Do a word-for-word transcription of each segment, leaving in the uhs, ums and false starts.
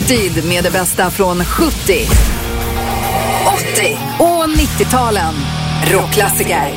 Alltid med det bästa från sjuttio, åttio och nittio-talen. Rockklassiker.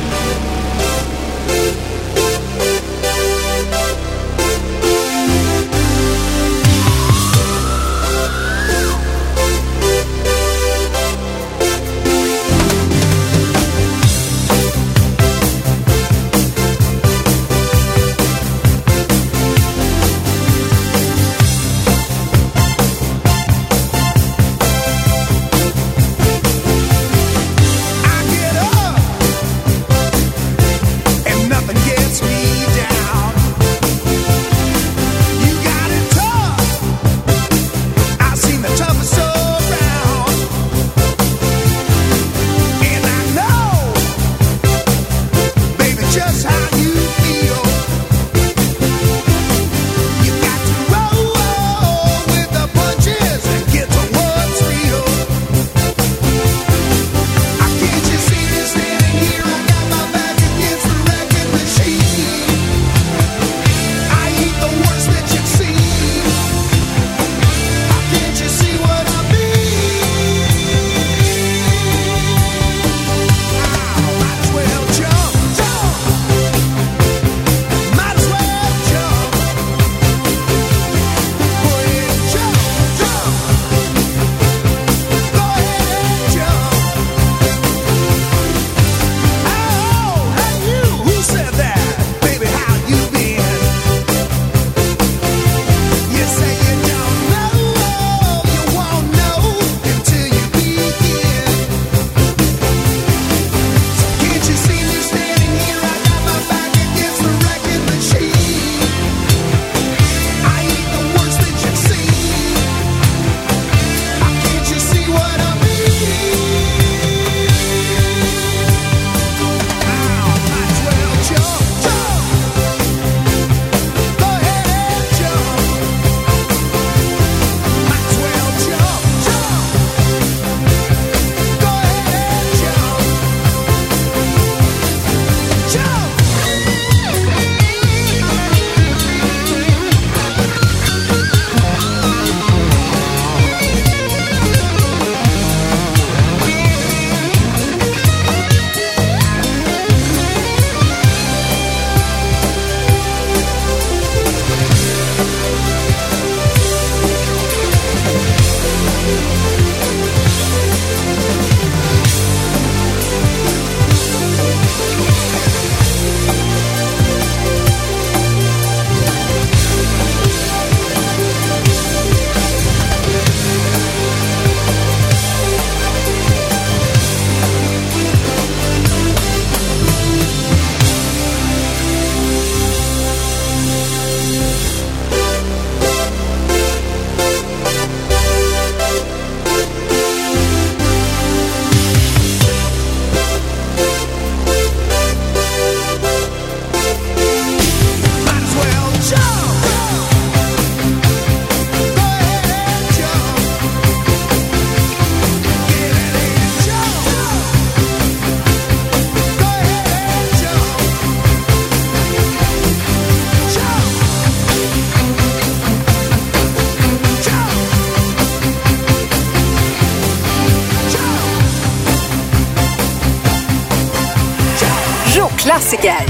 Klassiker.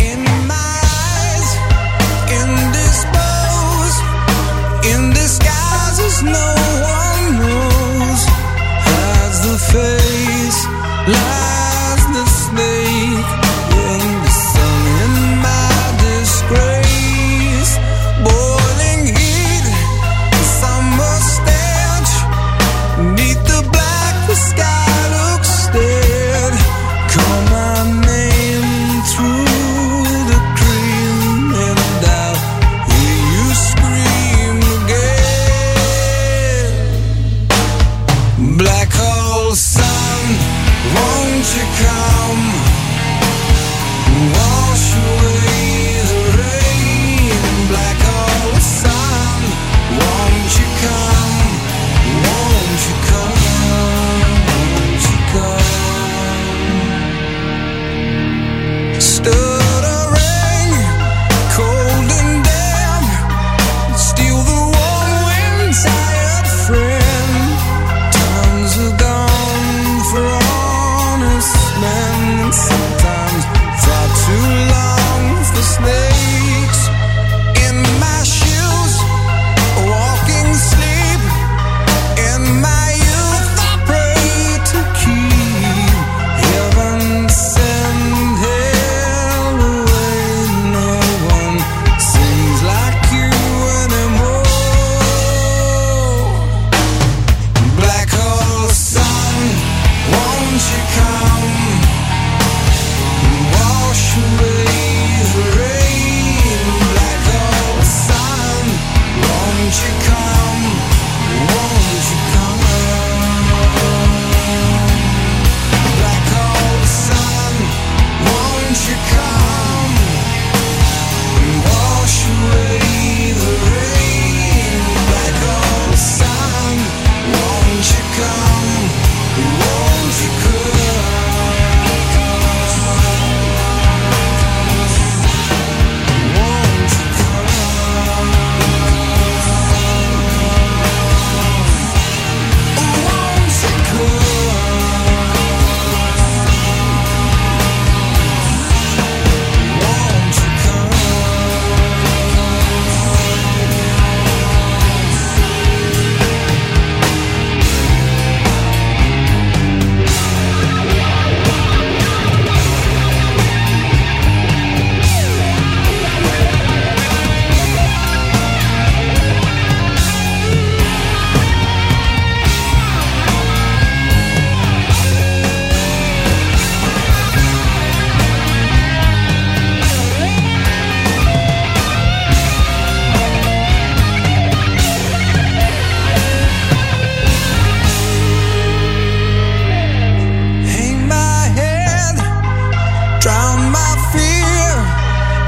Black hole sun, won't you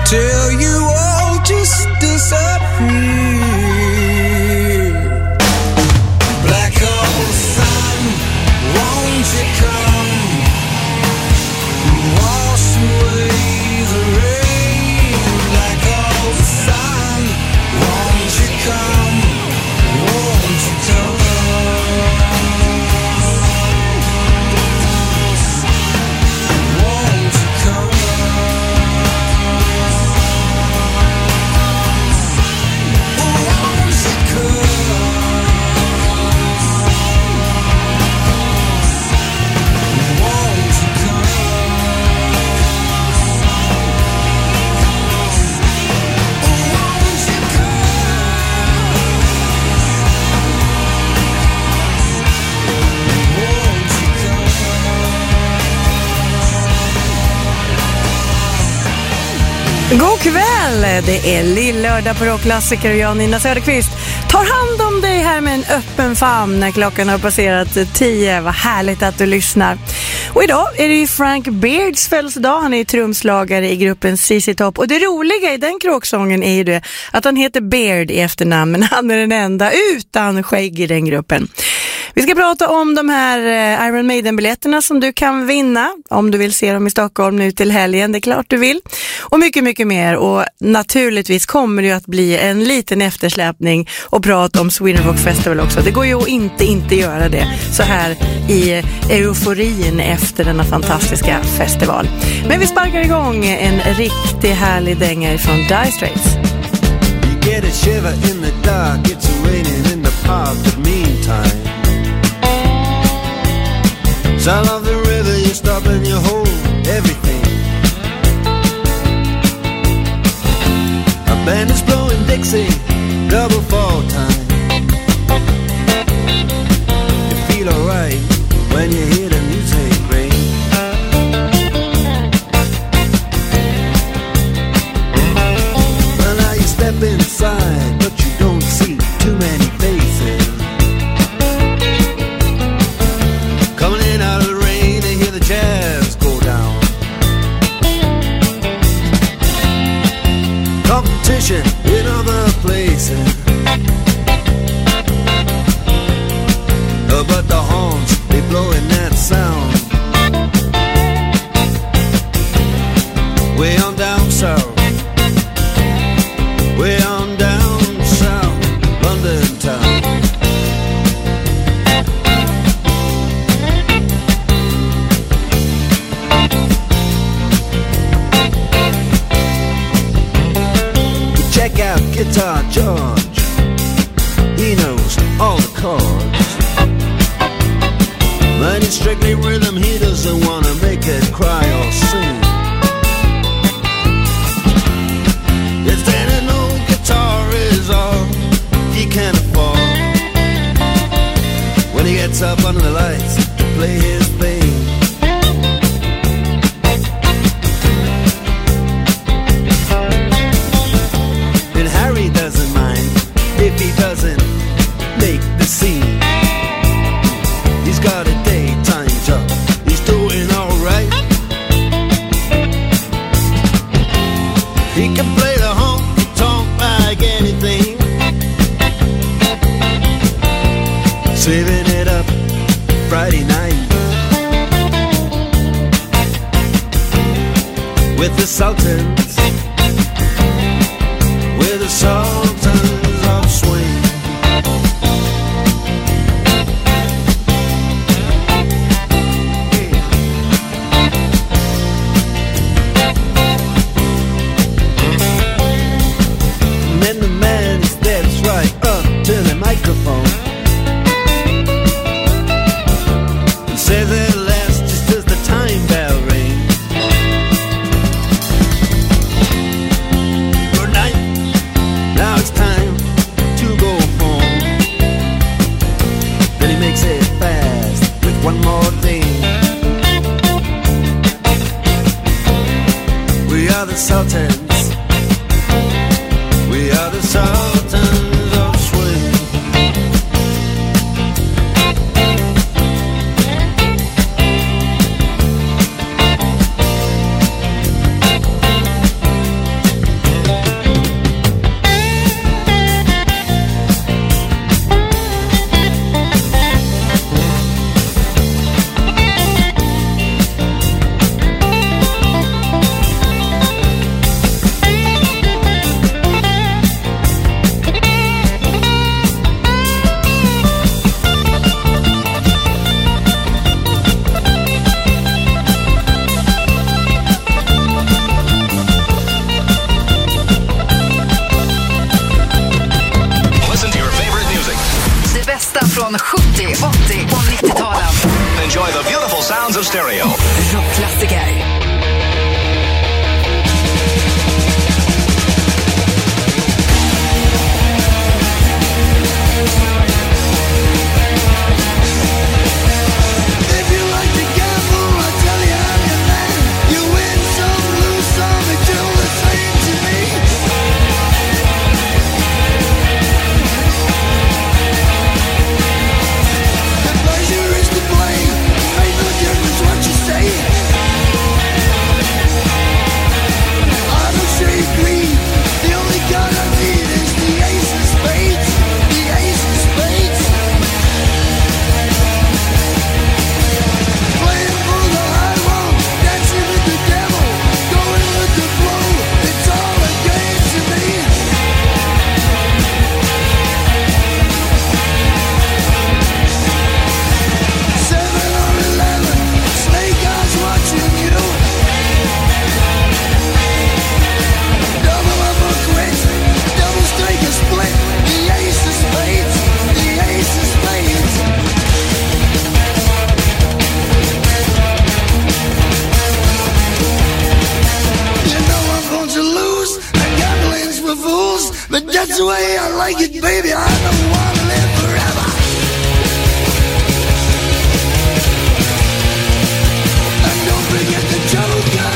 till you all just disappear. Black hole sun, won't you come, wash away the rain. Black hole sun, won't you come, won't you come. God kväll! Det är lillördag på Rockklassiker och jag, Nina Söderqvist, tar hand om dig här med en öppen famn när klockan har passerat tio. Vad härligt att du lyssnar. Och idag är det ju Frank Beards födelsedag. Han är ju trumslagare i gruppen C C Top. Och det roliga i den kråksången är ju det att han heter Beard i efternamn, men han är den enda utan skägg i den gruppen. Vi ska prata om de här Iron Maiden-biljetterna som du kan vinna om du vill se dem i Stockholm nu till helgen. Det är klart du vill. Och mycket, mycket mer. Och naturligtvis kommer det ju att bli en liten eftersläpning och prata om Sweden Rock Festival också. Det går ju att inte, inte göra det så här i euforin efter denna fantastiska festival. Men vi sparkar igång en riktigt härlig dänga från Dire Straits. You get a shiver in the dark, it's raining in the park, but meantime sound of the river, you stop and you hold everything. A band is blowing Dixie, double fall time. You feel alright when you hear the music ring. Well, now you step inside, but you don't see too many faces. Coming in out of the rain and hear the jazz go down. Competition in other places, uh, but the horns, they blowing that sound. Way on down south, way on down south, London town. Check out Guitar George, he knows all the chords. But it's strictly rhythm, he doesn't want to make it cry or sing. If then an old guitar is all he can afford, when he gets up under the lights to play his thing. And Harry doesn't mind if he doesn't make the scene. He's got a daytime job, he's doing alright. He can play the honky-tonk like anything, saving it up Friday night with the Sultans, with the Sultans of Swing. And then the man steps right up to the microphone and says at last, just as the time bell rings, good night, now it's time to go home. Then he makes it fast with one more thing. We are the Sultans, we are the Sultans of Swing. That's the way I like it, baby. I don't want to live forever. And don't forget the joker.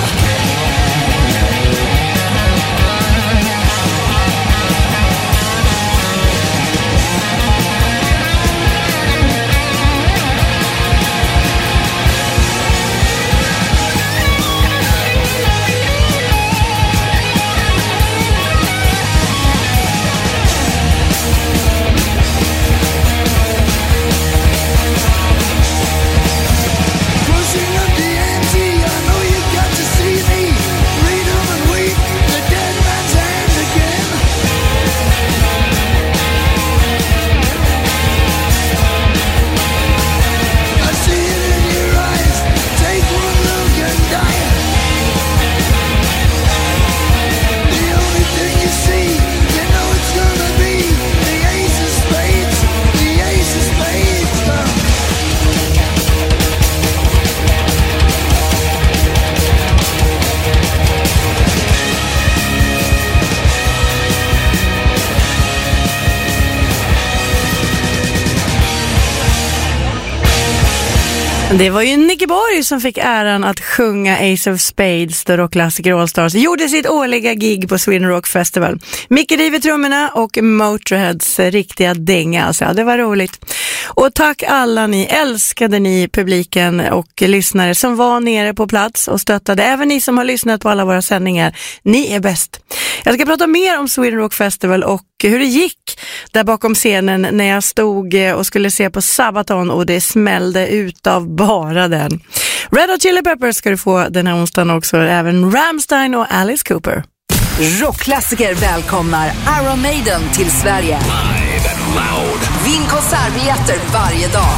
Det var ju Nicky Borg som fick äran att sjunga Ace of Spades, då rockklassiker All Stars gjorde sitt årliga gig på Sweden Rock Festival. Micke river trummorna och Motorheads riktiga dänga. Alltså, ja, det var roligt. Och tack alla ni, älskade ni publiken och lyssnare som var nere på plats och stöttade. Även ni som har lyssnat på alla våra sändningar. Ni är bäst. Jag ska prata mer om Sweden Rock Festival och hur det gick där bakom scenen när jag stod och skulle se på Sabaton och det smällde ut av bara den. Red Hot Chili Peppers ska du få den här onsdagen också. Även Rammstein och Alice Cooper. Rockklassiker välkomnar Iron Maiden till Sverige. Live and loud. Vinn konsertbiljetter varje dag.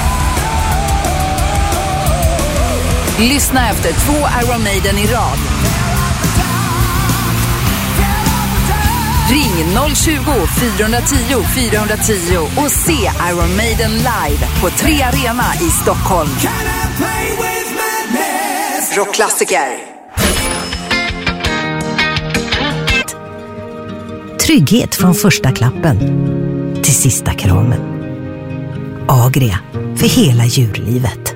Lyssna efter två Iron Maiden i rad. Ring noll tjugo, fyra tio, fyra tio och se Iron Maiden live på Tre Arena i Stockholm. Rockklassiker. Trygghet från första klappen till sista kramen. Agria, för hela djurlivet.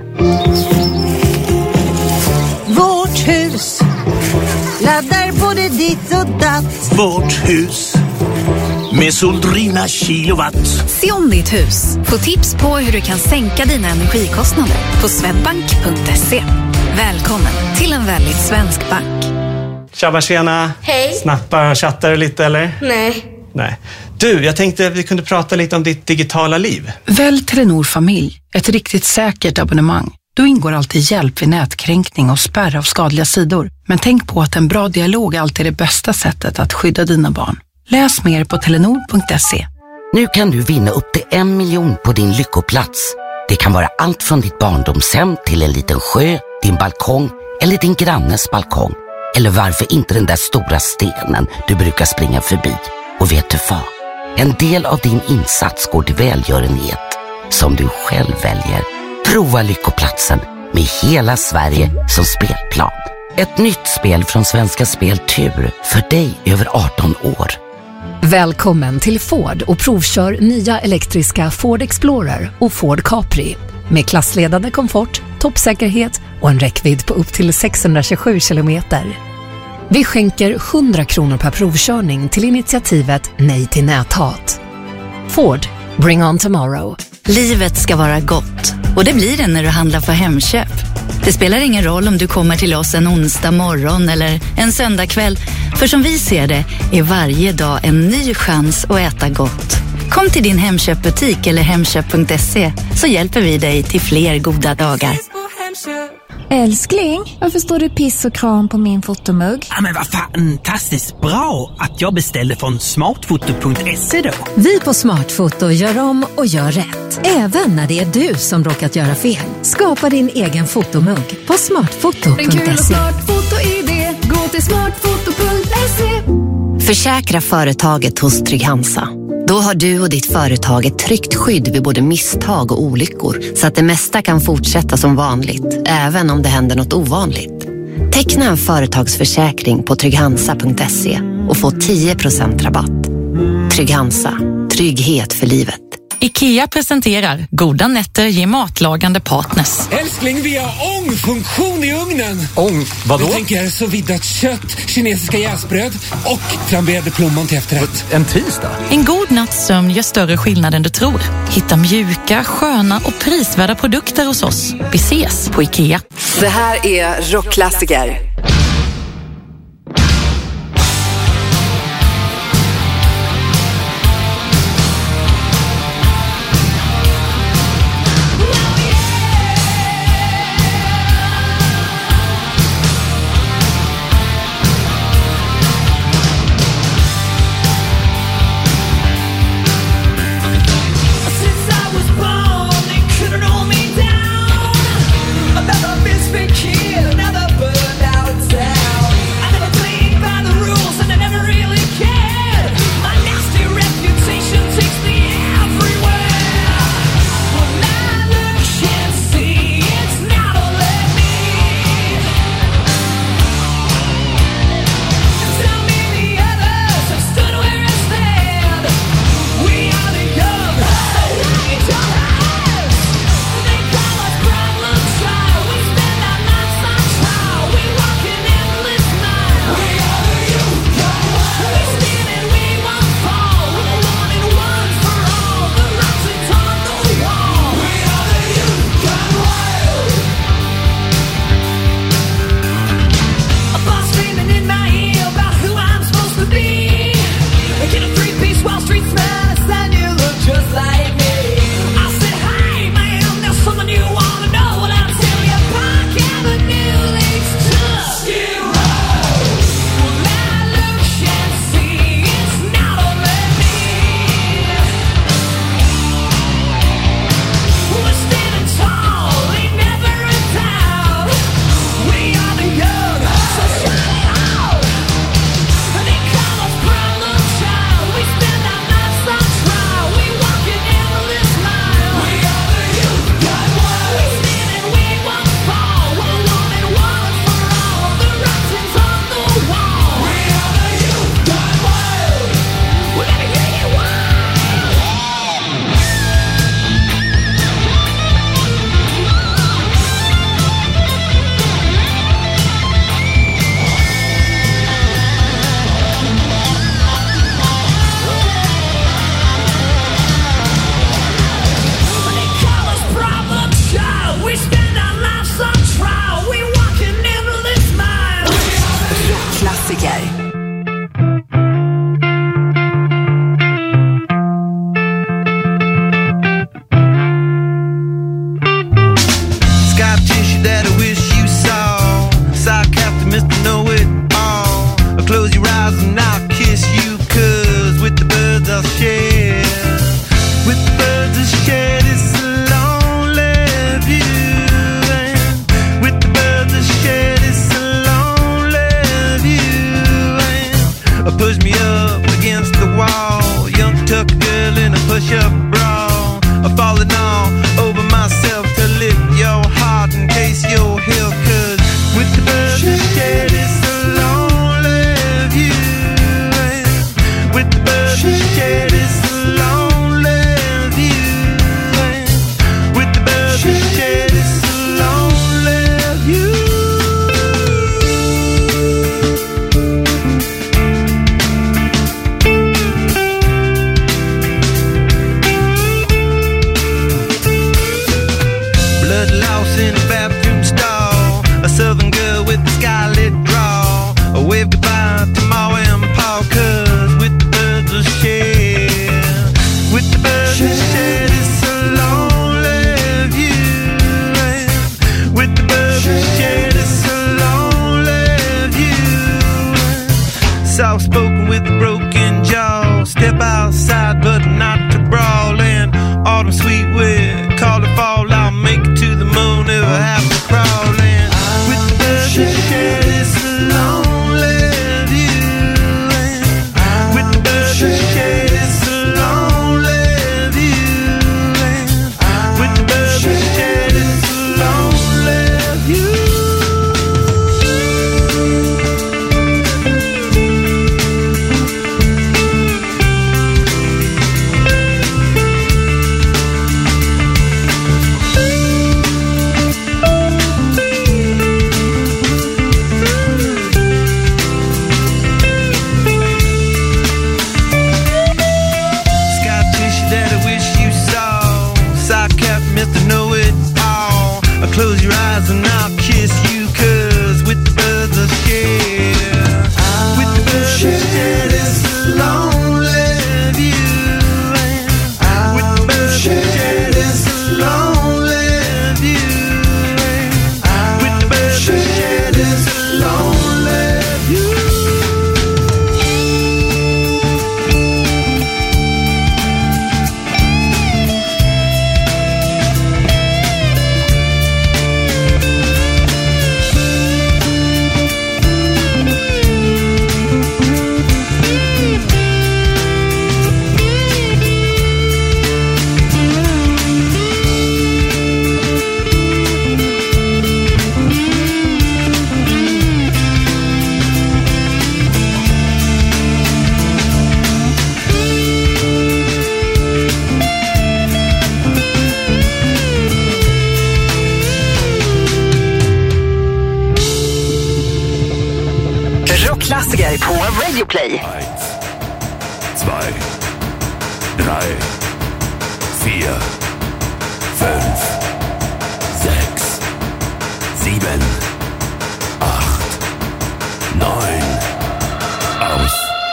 Vårt hus laddar både ditt och datt. Vårt hus med Soldrina kilowatt. Se om ditt hus. Få tips på hur du kan sänka dina energikostnader på swedbank punkt se. Välkommen till en väldigt svensk bank. Tjabba, tjena. Hej. Snappar, chattar du lite eller? Nej. Nej. Du, jag tänkte att vi kunde prata lite om ditt digitala liv. Välj Telenor Familj, ett riktigt säkert abonnemang. Då ingår alltid hjälp vid nätkränkning och spärr av skadliga sidor. Men tänk på att en bra dialog alltid är det bästa sättet att skydda dina barn. Läs mer på telenor punkt se. Nu kan du vinna upp till en miljon på din lyckoplats. Det kan vara allt från ditt barndomshem till en liten sjö, din balkong eller din grannes balkong. Eller varför inte den där stora stenen du brukar springa förbi. Och vet du vad? En del av din insats går till välgörenhet som du själv väljer. Prova lyckoplatsen med hela Sverige som spelplan. Ett nytt spel från Svenska Spel Tur för dig över arton år. Välkommen till Ford och provkör nya elektriska Ford Explorer och Ford Capri. Med klassledande komfort, toppsäkerhet och en räckvidd på upp till sexhundratjugosju kilometer. Vi skänker hundra kronor per provkörning till initiativet Nej till näthat. Ford, bring on tomorrow. Livet ska vara gott och det blir det när du handlar för Hemköp. Det spelar ingen roll om du kommer till oss en onsdag morgon eller en söndag kväll. För som vi ser det är varje dag en ny chans att äta gott. Kom till din Hemköpbutik eller hemköp punkt se så hjälper vi dig till fler goda dagar. Älskling, varför står det piss och kram på min fotomugg? Ja, men vad fantastiskt bra att jag beställde från smartfoto punkt se då. Vi på Smartfoto gör om och gör rätt. Även när det är du som råkat göra fel. Skapa din egen fotomugg på smartfoto punkt se. En kul och smart foto-idé. Gå till smartfoto punkt se. Försäkra företaget hos Trygg-Hansa. Då har du och ditt företag ett tryggt skydd vid både misstag och olyckor så att det mesta kan fortsätta som vanligt, även om det händer något ovanligt. Teckna en företagsförsäkring på trygg hansa punkt se och få tio procent rabatt. Trygg-Hansa. Trygghet för livet. IKEA presenterar goda nätter ger matlagande partners. Älskling, vi har ångfunktion i ugnen. Ång? Vadå? Jag tänker så viddat kött, kinesiska jäsbröd och flamberade plommon till efterrätt. En tisdag? En god natts sömn gör större skillnad än du tror. Hitta mjuka, sköna och prisvärda produkter hos oss. Vi ses på IKEA. Det här är Rockklassiker. Soft-spoken with a broken jaw. Step outside but not to brawl. And autumn sweet with call it fall. I'll make it to the moon if I have to crawl. And with the birds that share this lonely view. And with the birds that share this lonely view. And with the birds that share this lonely view. Radio Play. Zwei, drei, vier, fünf, sechs, sieben, acht, neun, aus.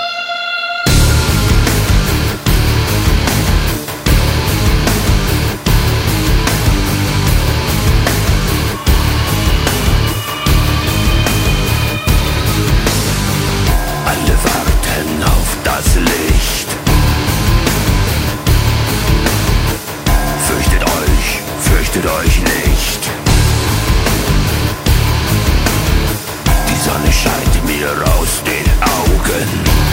Alle warten auf das Licht. Fürchtet euch, fürchtet euch nicht. Die Sonne scheint mir aus den Augen.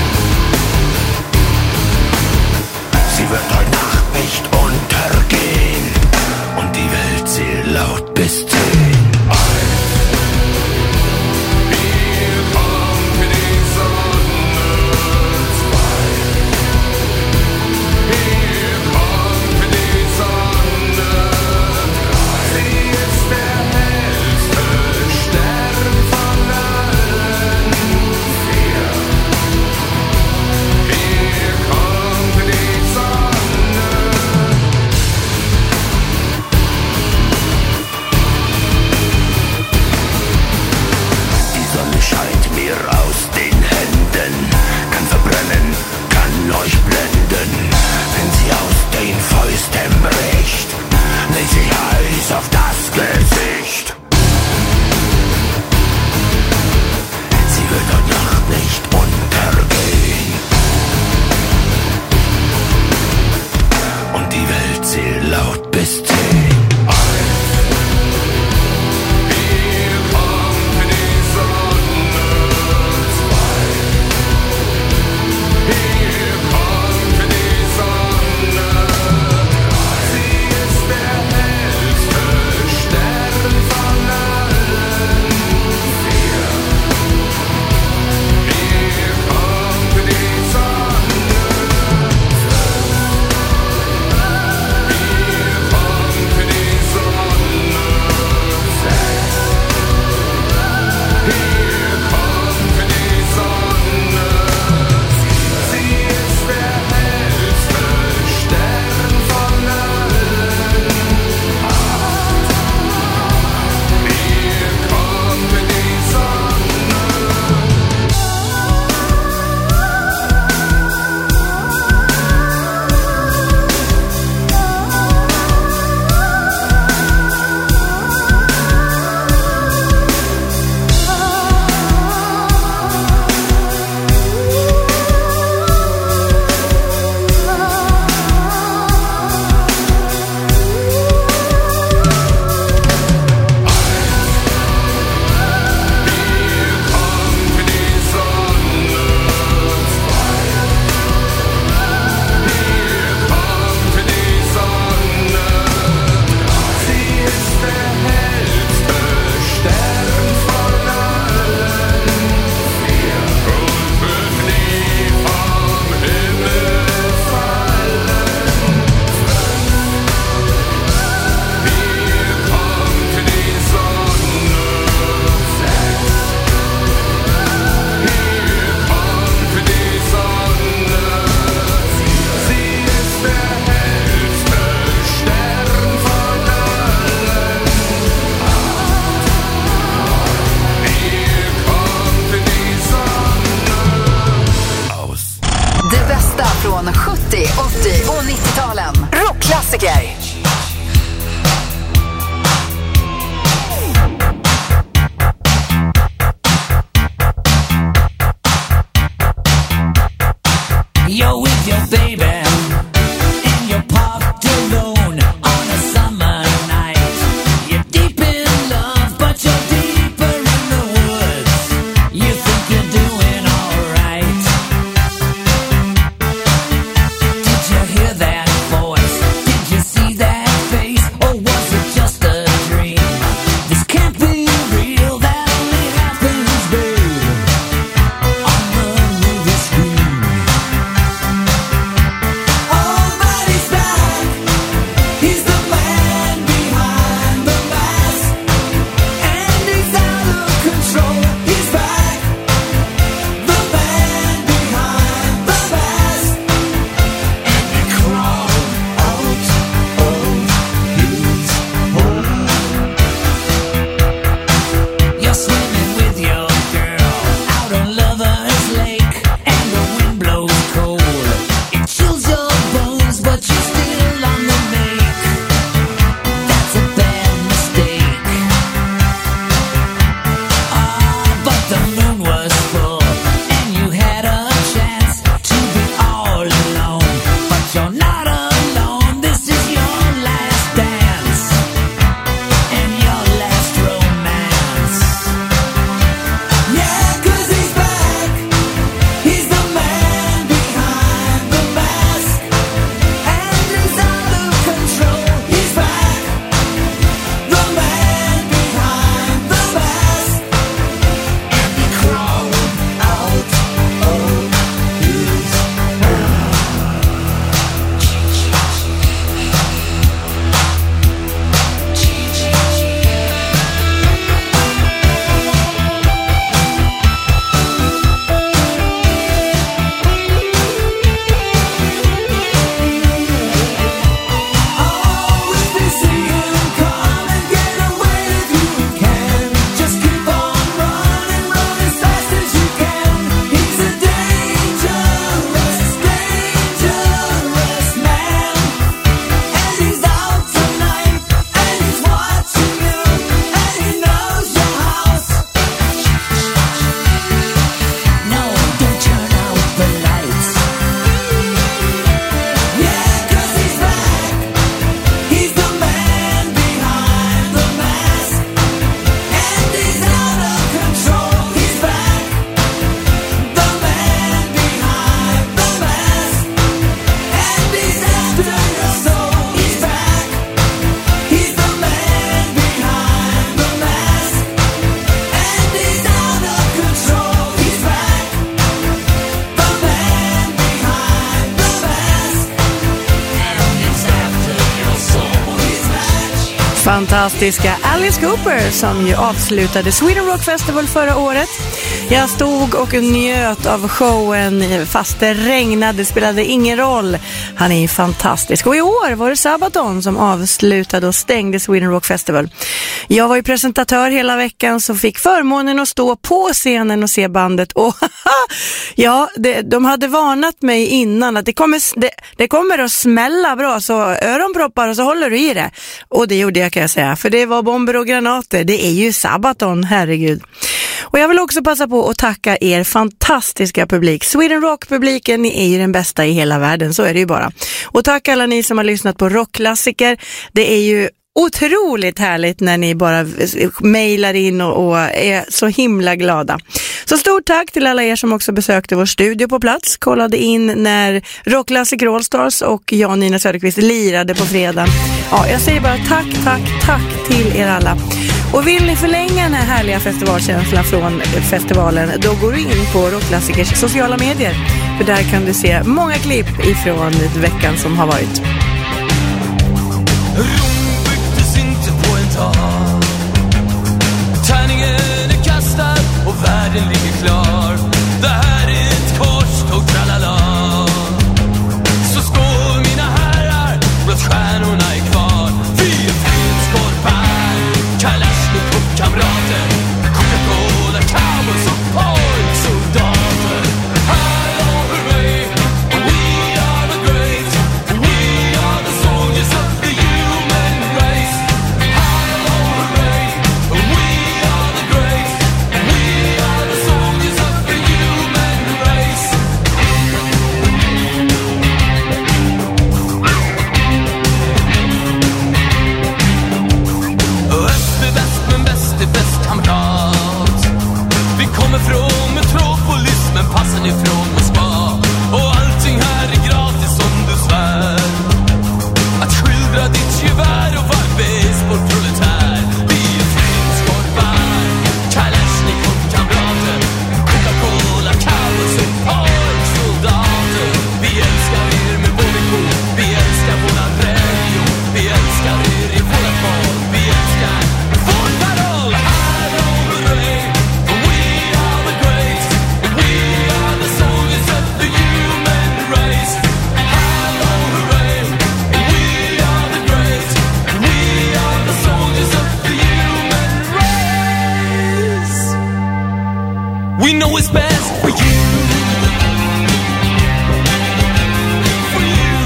Sie wird heute Nacht nicht untergehen. Und die Welt zählt laut bis zehn. Euch blenden, wenn sie aus den Fäusten bricht, legt sie Eis auf das Gesicht. Sie wird heute Nacht nicht untergehen. Und die Welt zählt laut bis zehn. fantastiska Alice Cooper som ju avslutade Sweden Rock Festival förra året. Jag stod och njöt av showen fast det regnade, det spelade ingen roll. Han är ju fantastisk. Och i år var det Sabaton som avslutade och stängde Sweden Rock Festival. Jag var ju presentatör hela veckan så fick förmånen att stå på scenen och se bandet. Och ja, det, de hade varnat mig innan att det kommer, det, det kommer att smälla bra, så öronproppar och så håller du i det. Och det gjorde jag, kan jag säga, för det var bomber och granater. Det är ju Sabaton, herregud. Och jag vill också passa på att tacka er fantastiska publik. Sweden Rock-publiken, ni är ju den bästa i hela världen, så är det ju bara. Och tack alla ni som har lyssnat på rockklassiker. Det är ju otroligt härligt när ni bara mejlar in och, och är så himla glada. Så stort tack till alla er som också besökte vår studio på plats. Kollade in när Rockklassiker All Stars och jag och Nina Söderqvist lirade på fredagen. Ja, jag säger bara tack, tack, tack till er alla. Och vill ni förlänga den här härliga festivalkänslan från festivalen, då går du in på Rockklassikers sociala medier. För där kan du se många klipp ifrån veckan som har varit. Tärningen är kastad och världen ligger klar. Det här är ett korståg, tralala. Så skål mina herrar, blott stjärnorna är kvar. Vi är fredskorpar, Kalashnikov-kamrater, Coca-Cola, cowboys och pojksoldater. Hallå hurray, we are the great, we are the soldiers of the human race. Hallå hurray, we are the great, we are the soldiers of the human race. Öst är bäst men bäst är bäst, kamrat. Vi kommer från Metropolis men passar ifrån Moskva. Och allting här är gratis om du svär att skildra ditt gevär och var baseballproletär. Vi är fredskorpar, Kalashnikov-kamrater, Coca-Cola, cowboys och pojksoldater. Vi älskar er med vår vision, vi älskar våran religion, vi älskar er i våra val, vi älskar vår paroll. Hallå hurray, we are the great, we are the soldiers of the human race. Hallå hurray, we are the great, we are the soldiers of the human race. We know it's best for you. For you.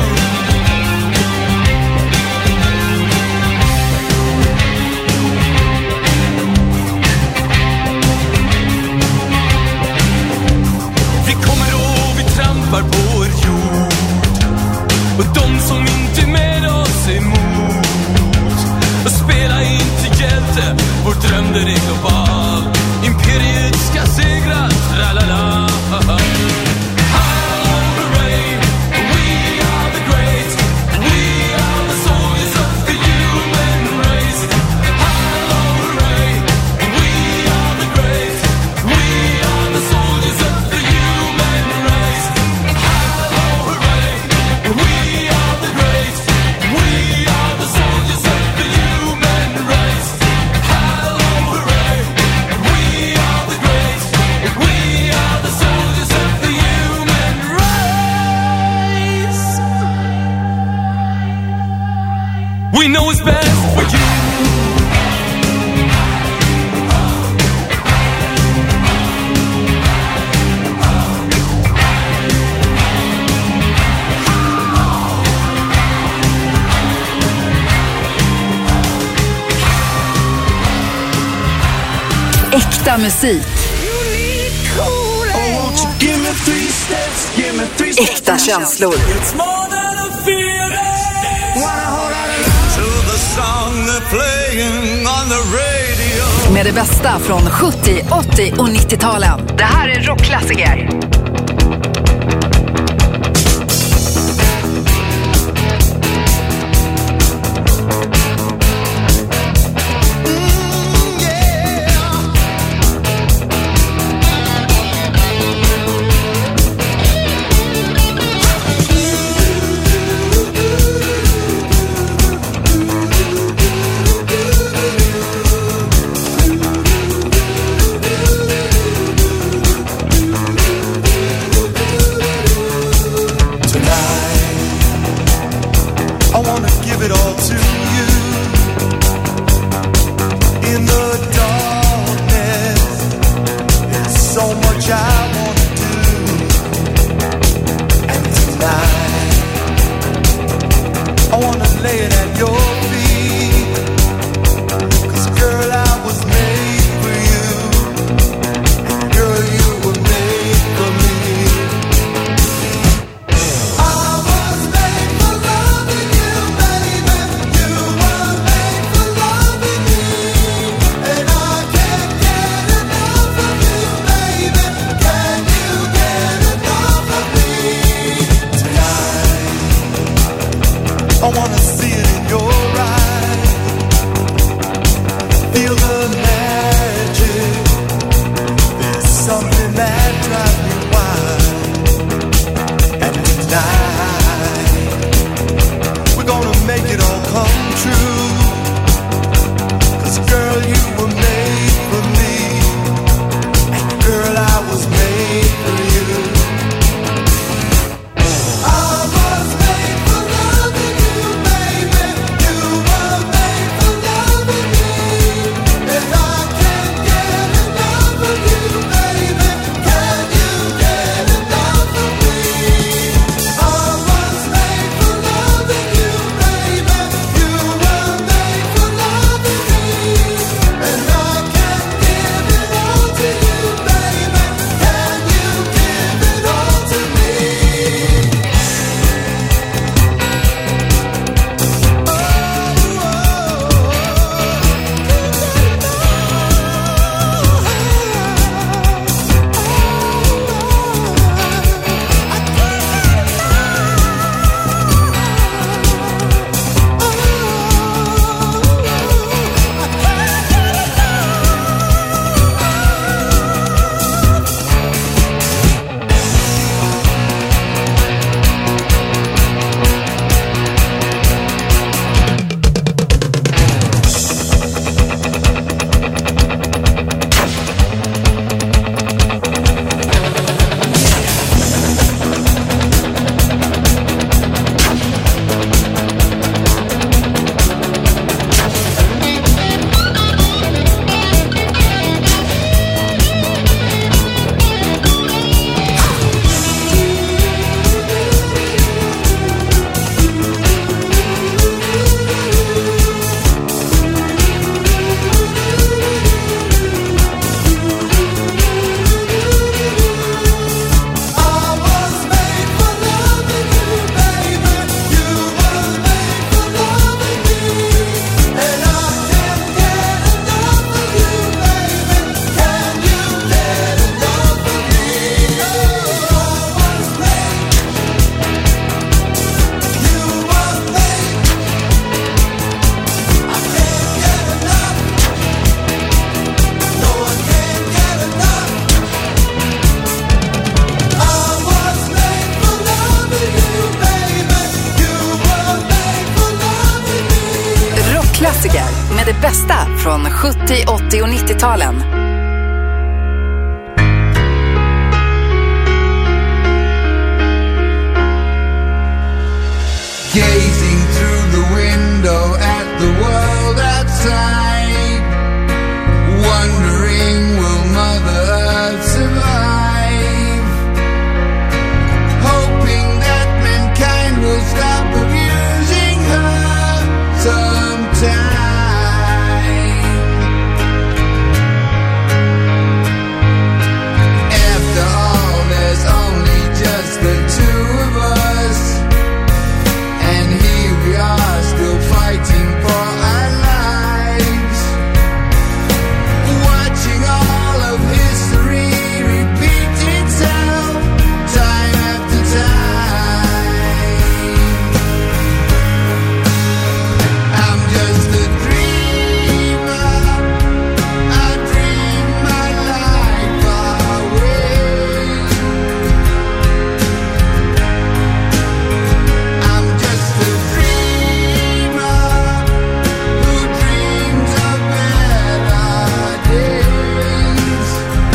Vi kommer och vi trampar på er jord. Och de som inte är med oss är emot. Och spela inte hjälte, vår dröm där är global. Imperiet ska segra, tralala. Hallå hurray, we are the great, we are the soldiers of the human race. Hallå hurray, we are the great, we are the soldiers of the human race. Hallå hurray, we are the great, we are the soldiers of the human race. Hallå hurray, we are the great, we are the soldiers of the human race. We know it's best for you. Äkta musik. Äkta känslor. Med det bästa från sjuttio, åttio och nittio-talen. Det här är rockklassiker. med det bästa från sjuttio, åttio och nittio-talen. Gazing through the window at the world outside, wondering will Mother Earth survive, hoping that mankind will stop abusing her sometime. After all, there's only just the two of us, and here we are still fighting for our lives, watching all of history repeat itself time after time. I'm just a dreamer, I dream my life away. I'm just a dreamer who dreams of better days.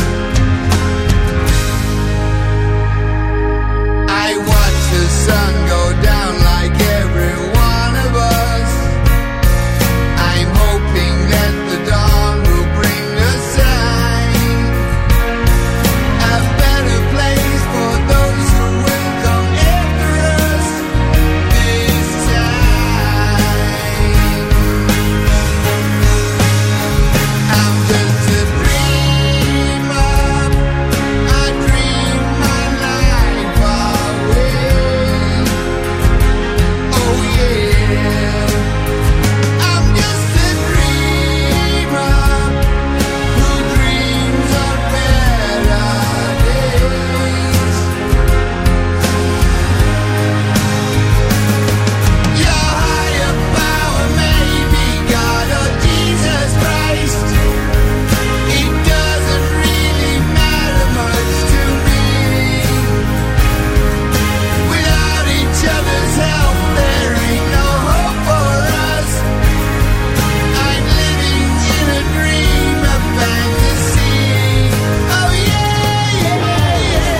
I watch the sun go down like every one of us. I'm hoping that the dawn will bring a sign, a better place for those who will come after us this time. I'm just a dreamer, I dream my life away. Oh yeah, I'm just a dreamer who dreams of better days. Your higher power may be God or Jesus Christ. It doesn't really matter much to me. Without each other's help, there ain't no hope for us. I'm living in a dream of fantasy. Oh yeah, yeah, yeah.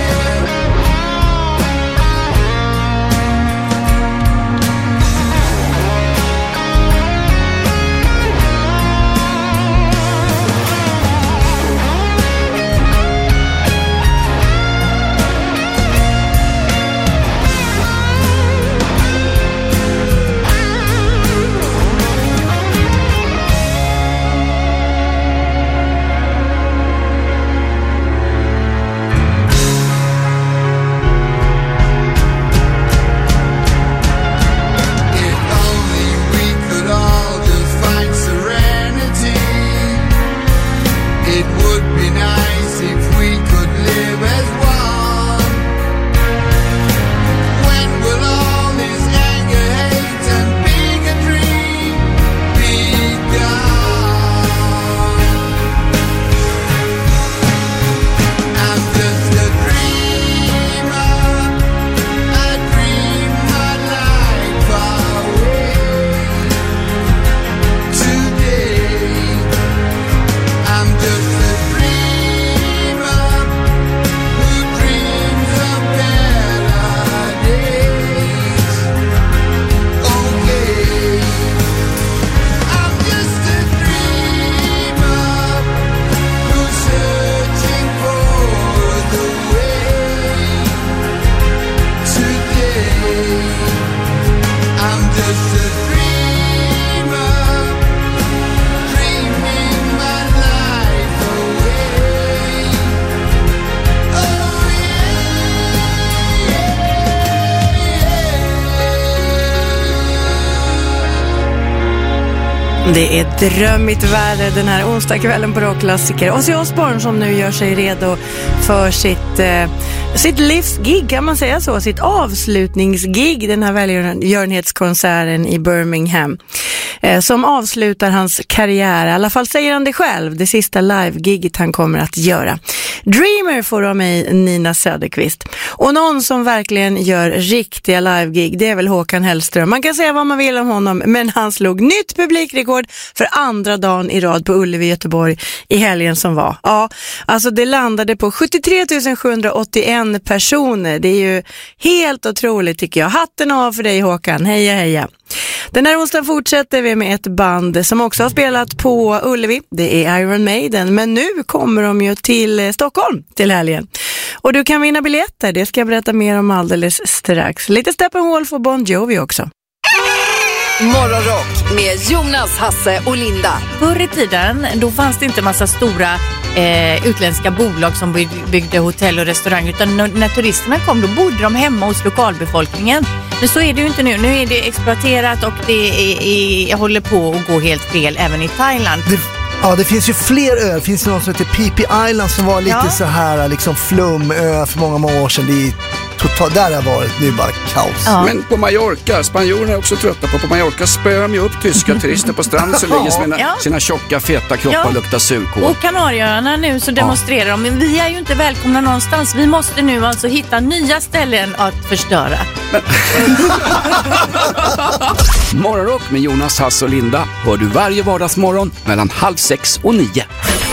If only we could all just find serenity, it would be nice if we could live as one. When will all this anger, hate, and bigotry be gone? I'm just a dreamer, I dream my life away. Today, I'm just a dreamer who dreams of better days. Okay, I'm just a dreamer who's searching for the way. Today, I'm just a dreamer, dreaming my life away. Oh Det är drömmigt väder den här onsdagskvällen på Rockklassiker. Ozzy Osbourne som nu gör sig redo för sitt, eh, sitt livsgig, kan man säga så, sitt avslutningsgig, den här välgörenhetskonserten i Birmingham. eh, som avslutar hans karriär. I alla fall säger han det själv, det sista live-giget han kommer att göra. Dreamer får av mig Nina Söderqvist. Och någon som verkligen gör riktiga live-gig, det är väl Håkan Hellström. Man kan säga vad man vill om honom, men han slog nytt publikrekord för andra dagen i rad på Ullevi, Göteborg i helgen som var. Ja, alltså det landade på sjuttiotre tusen sjuhundraåttioen personer. Det är ju helt otroligt tycker jag. Hatten av för dig Håkan, heja heja. Den här onsdagen fortsätter vi med ett band som också har spelat på Ullevi. Det är Iron Maiden, men nu kommer de ju till Stockholm till helgen. Och du kan vinna biljetter, det ska jag berätta mer om alldeles strax. Lite Steppenwolf och Bon Jovi också. Morgonrock med Jonas, Hasse och Linda. Förr i tiden, då fanns det inte massa stora eh, utländska bolag som byggde hotell och restaurang, utan när, när turisterna kom då bodde de hemma hos lokalbefolkningen. Men så är det ju inte nu. Nu är det exploaterat och det är, är, håller på att gå helt fel även i Thailand. Det, ja, det finns ju fler öar. Det finns något som heter Phi Phi Island som var lite ja. så här liksom flumö för många, många år sedan. Det är total, där har jag varit, nu är bara kaos. Ja. Men på Mallorca, spanjorerna är också trötta på. På Mallorca spöar de ju upp tyska turister på stranden som ligger sina, ja. sina tjocka, feta kroppar ja. och luktar surkål. Och Kanarieöarna nu så demonstrerar de. Men vi är ju inte välkomna någonstans. Vi måste nu alltså hitta nya ställen att förstöra. Men... Morgonrock med Jonas, Hasse och Linda hör du varje vardagsmorgon mellan halv sex och nio.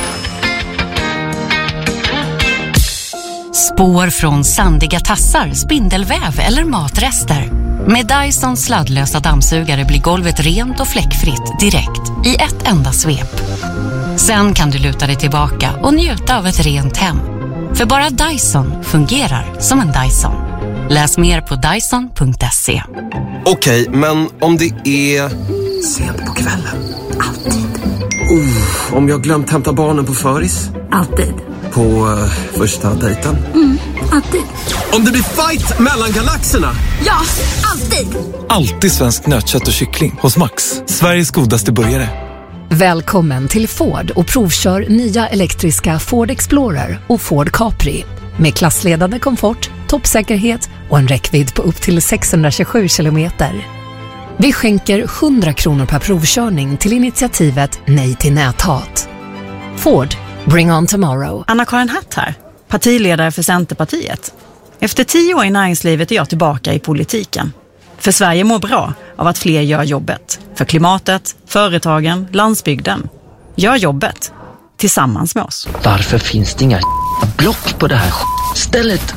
Spår från sandiga tassar, spindelväv eller matrester. Med Dyson sladdlösa dammsugare blir golvet rent och fläckfritt direkt i ett enda svep. Sen kan du luta dig tillbaka och njuta av ett rent hem. För bara Dyson fungerar som en Dyson. Läs mer på dyson punkt se. Okej, men om det är sent på kvällen. Alltid. Oh, om jag glömt hämta barnen på föris. Alltid. På uh, första dejten. Mm, alltid. Om det blir fight mellan galaxerna. Ja, alltid. Alltid svensk nötkött och kyckling hos Max. Sveriges godaste burgare. Välkommen till Ford och provkör nya elektriska Ford Explorer och Ford Capri. Med klassledande komfort, toppsäkerhet och en räckvidd på upp till sexhundratjugosju kilometer. Vi skänker hundra kronor per provkörning till initiativet Nej till näthat. Ford, bring on tomorrow. Anna-Karin Hatt här, partiledare för Centerpartiet. Efter tio år i näringslivet är jag tillbaka i politiken. För Sverige mår bra av att fler gör jobbet. För klimatet, företagen, landsbygden. Gör jobbet. Tillsammans med oss. Varför finns det inga block på det här stället?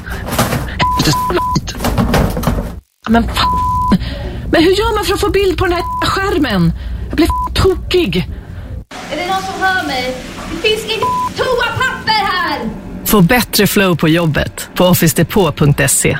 Men fan. Men hur gör man för att få bild på den här skärmen? Jag blir tokig. Är det någon som hör mig? Det finns inget toapapper här! Få bättre flow på jobbet på office depot punkt se.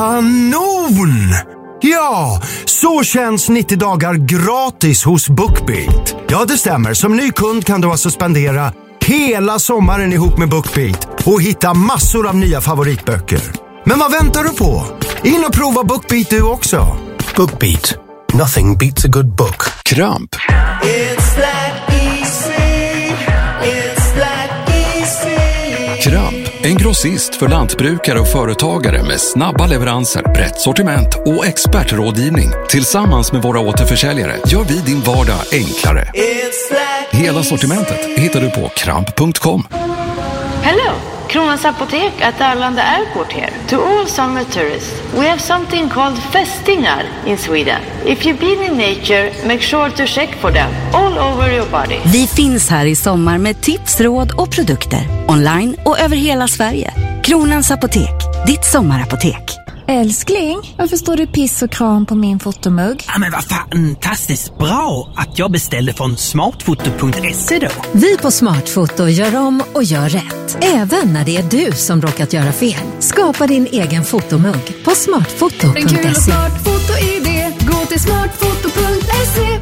Kanon! Ja, så känns nittio dagar gratis hos BookBeat. Ja, det stämmer. Som ny kund kan du alltså spendera hela sommaren ihop med BookBeat och hitta massor av nya favoritböcker. Men vad väntar du på? In och prova BookBeat du också. BookBeat. Nothing beats a good book. Kramp. It's that easy. It's that easy. Kramp, en grossist för lantbrukare och företagare med snabba leveranser, brett sortiment och expertrådgivning. Tillsammans med våra återförsäljare gör vi din vardag enklare. Hela sortimentet hittar du på kramp punkt com. Hello, Kronans Apotek at Arlanda Airport here. To all summer tourists, we have something called fästingar in Sweden. If you've been in nature, make sure to check for them all over your body. Vi finns här i sommar med tips, råd och produkter. Online och över hela Sverige. Kronans Apotek, ditt sommarapotek. Älskling, varför står det piss och kram på min fotomugg? Ja, men vad fantastiskt bra att jag beställde från smartfoto punkt se då. Vi på Smartfoto gör om och gör rätt. Även när det är du som råkat göra fel. Skapa din egen fotomugg på smartfoto punkt se. En kul och smart foto-idé. Gå till smartfoto punkt se.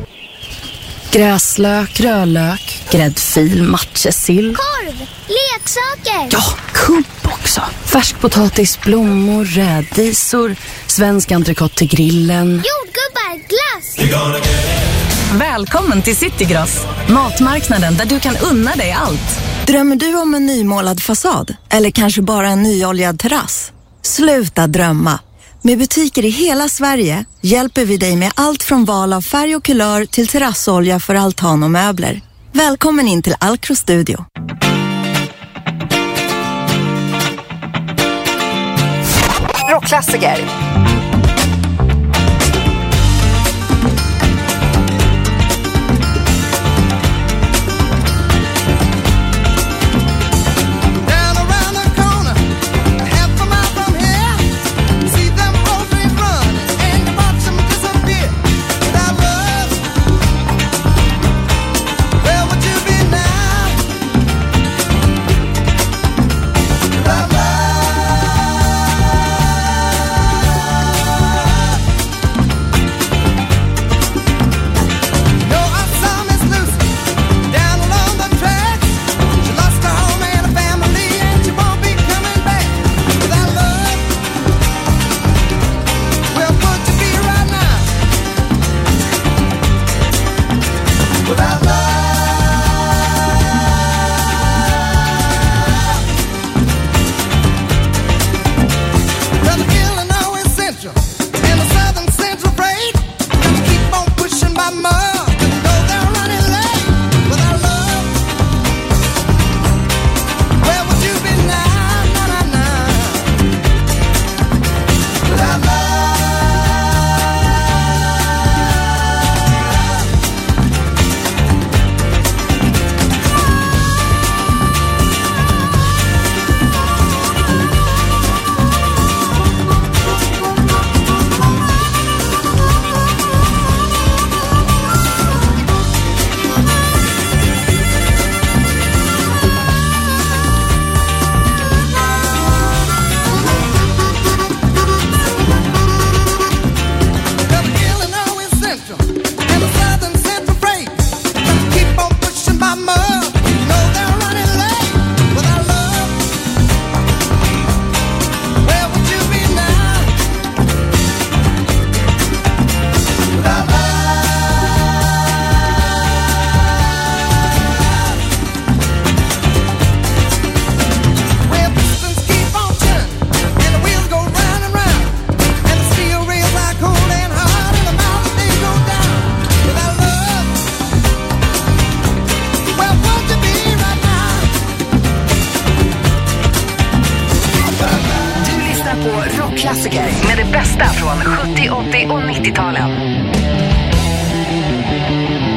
Gräslök, rödlök, gräddfil, matjessill. Korv, leksaker. Ja, kubb också. Färskpotatis, blommor, rädisor, svensk entrecote till grillen. Jordgubbar, glass. Välkommen till Citygross. Matmarknaden där du kan unna dig allt. Drömmer du om en nymålad fasad? Eller kanske bara en nyoljad terrass? Sluta drömma. Med butiker i hela Sverige hjälper vi dig med allt från val av färg och kulör till terrassolja för altan och möbler. Välkommen in till Alcro Studio. Rockklassiker. Rockklassiker med det bästa från sjuttio, åttio och nittio-talen.